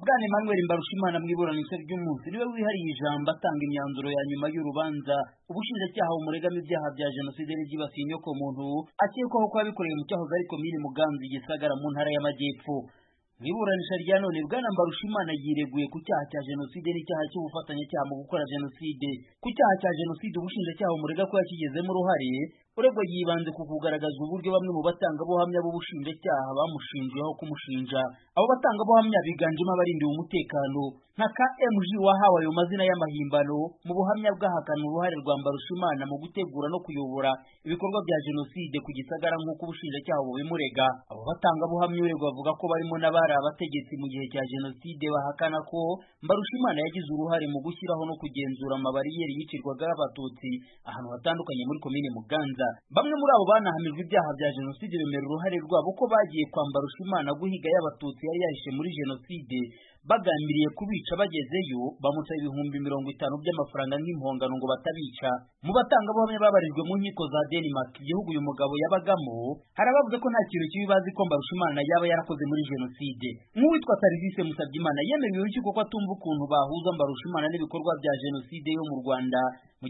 Bwana Emmanuel Mbarushimana mu iburanisha ry'umunsi niwe wihariye ijambo atanga imyanzuro ya nyuma y'urubanza ubushinjacyaha bumuregamo ibyaha bya jenoside n'ibyibasiye inyokomuntu akekwaho kuba bikoreye mu cyahoze ari komine Muganza Gisagara mu ntara y'Amajyepfo. Mu iburanisha rya none Bwana Mbarushimana yireguye ku cyaha cya jenoside n'icyaha cy'ubufatanyacyaha mu gukora jenoside. Ku cyaha cya jenoside ubushinjacyaha bumurega ko yakigezemo uruhare, uregwa yibanze ku kugaragaza uburyo bamwe mu batangabuhamya b'ubushinjacyaha bamushinjiyeho kumushinja. Abo batangabuhamya biganjemo abarindiwe umutekano nka KMG wahawe ayo mazina y'amahimbano mu buhamya bwahakana uruhare rwa Mbarushimana mu gutegura no kuyobora ibikorwa bya jenoside ku Gisagara nk'uko ubushinjacyaha bubimurega. Abo batangabuhamya uregwa bavuga ko barimo n'abari abategetsi mu gihe cya jenoside bahakana ko Mbarushimana yagize uruhare mu gushyiraho no kugenzura amabariyeri yicirwaga abatutsi ahantu hatandukanye muri komine Muganza. Bamwe muri abo banahamijwe ibyaha bya jenoside bemera uruhare rwabo ko bagiye kwa Mbarushimana guhiga y'abatutsi yari yahishe muri jenoside, bagambiriye kubica bagezeyo bamusaba ibihumbi 50 by'amafaranga nk'impongano ngo batabica. Mu batangabuhamya babarijwe mu nkiko za Denmark igihugu uyu mugabo yabagamo, harabavuze ko nta kintu kibi bazi ko Mbarushimana yaba yarakoze muri jenoside. Nk'uwitwa Tarvise Musabyimana yemereye urukiko ko atumva ukuntu bahuza Mbarushimana n'ibikorwa bya jenoside yo mu Rwanda mu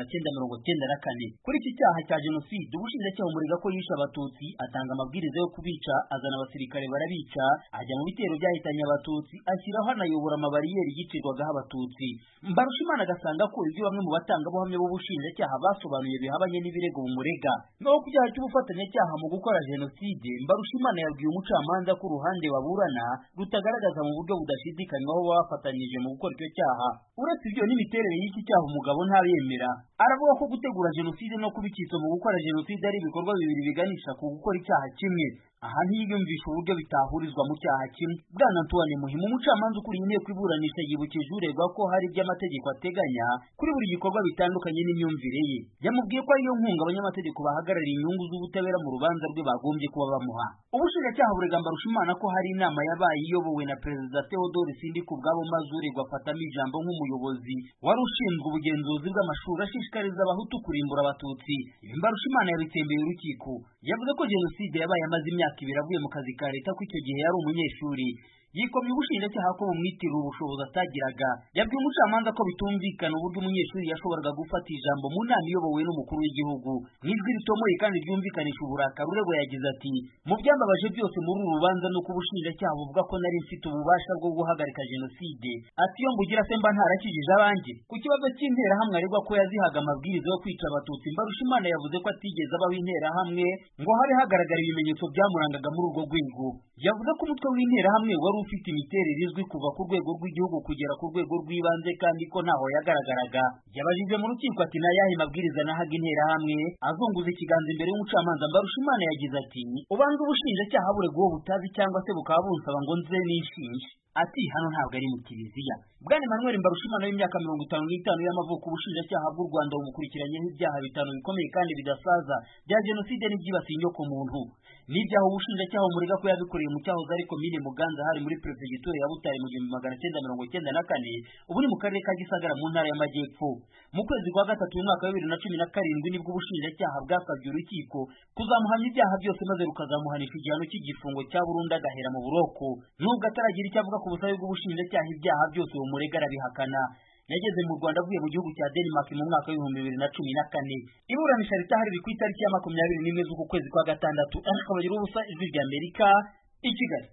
1994. Kuri iki cyaha cya jenoside ubushinjacyaha bumurega ko yishe abatutsi, atanga amabwiriza yo kubica, azana abasirikare barabica, ajya mu bitero byahitanye abatutsi, ashyiraho anayobora amabariyeri yicirwagaho abatutsi. Mbarushimana agasanga ko ibyo bamwe mu batangabuhamya b'ubushinjacyaha basobanuye bihabanye n'ibirego bumurega. Naho ku cyaha cy'ubufatanyacyaha mu gukora jenoside, Mbarushimana yabwiye umucamanza ko uruhande baburana rutagaragaza mu buryo budashidikanywaho bafatanyije mu gukora icyo cyaha. Uretse ibyo n'imiterere y'iki cyaha umugabo ntabemera. Aravuga ko gutegura jenoside no kubikitsa mu gukora jenoside ari ibikorwa bibiri biganisha ku gukora icyaha kimwe. Aha ntiyiyumvisha uburyo bitahurizwa mu cyaha kimwe. Bwana Antoine Muhima umucamanza ukuriye inteko iburanisha yibukije uregwa ko hari iby'amategeko ateganya kuri buri gikorwa bitandukanye n'imyumvire ye. Yamubwiye ko ariyo nkunga abanyamategeko bahagarariye inyungu z'ubutabera mu rubanza rwe bagombye kuba bamuha. Ubushinjacyaha burega Mbarushimana ko hari inama yabaye iyobowe na Perezida Theodore Sindikubwabo maze uregwa afatamo ijambo nk'umuyobozi wari ushinzwe ubugenzuzi bw'amashuri ashishikariza abahutu kurimbura abatutsi. Ibi Mbarushimana yabitsembeye urukiko. Yavuze ko jenoside yabaye amaze imyaka ibiri avuye mu kazi ka leta ko icyo gihe yari umunyeshuri. Yikomye ubushinjacyaha ko bumwitirira ubushobozi atagiraga. Yabwiye umucamanza ko bitumvikana uburyo umunyeshuri yashoboraga gufata ijambo mu nama iyobowe n'umukuru w'igihugu. N'ijwi ritomoye kandi ryumvikanisha uburakari uregwa yagize ati, mu byambabaje byose muri uru rubanza nuko ubushinjacyaha buvuga ko nari mfite ububasha bwo guhagarika jenoside. Ati iyo mbugira se mba ntarakijije abanjye. Ku kibazo cy'interahamwe aregwa ko yazihaga amabwiriza yo kwica abatutsi, Mbarushimana yavuze ko atigeze abaho interahamwe ngo habe hagaragara ibimenyetso byamurangaga muri urwo rwego. Yavuze ko umutwe w'interahamwe wari ufite imiterere izwi kuva ku rwego rw'igihugu kugera ku rwego rw'ibanze kandi ko ntaho yagaragaraga. Yabajije mu rukiko ati nayahe mabwiriza nahaga interahamwe. Azunguza ikiganza imbere y'umucamanza, Mbarushimana yagize ati, ubanza ubushinjacyaha buregwa uwo butazi cyangwa se bukaba bunsaba ngo nze nishinje. Ati hano ntabwo ari mu kiliziya. Bwana Emmanuel Mbarushimana w'imyaka 55 y'amavuko ubushinjacyaha bw'u Rwanda bumukurikiranyeho ibyaha 5 bikomeye kandi bidasaza bya jenoside n'ibyibasiye inyokomuntu. N'ibyaha ubushinjacyaha bumurega ko yabikoreye mu cyahoze ari komine Muganza hari muri Perefegitura ya Butare mu 1994, ubu ni mu karere ka Gisagara mu ntara y'Amajyepfo. Mu kwezi kwa gatatu y'umwaka wa 2017 nibwo ubushinjacyaha bwasabye urukiko kuzamuhamya ibyaha byose maze rukazamuhanisha igihano cy'igifungo cya burundu agahera mu buroko. Nubwo ataragira icyo avuga ku busabe bw'ubushinjacyaha, ibyaha byose bumurega arabihakana. Yageze mu Rwanda avuye mu gihugu cya Denmark mu mwaka wa 2014. Iburanisha ritahari ku itariki ya 21 z'uku kwezi kwa gatandatu. Akabagira ubusa Ijwi ry'Amerika i Kigali.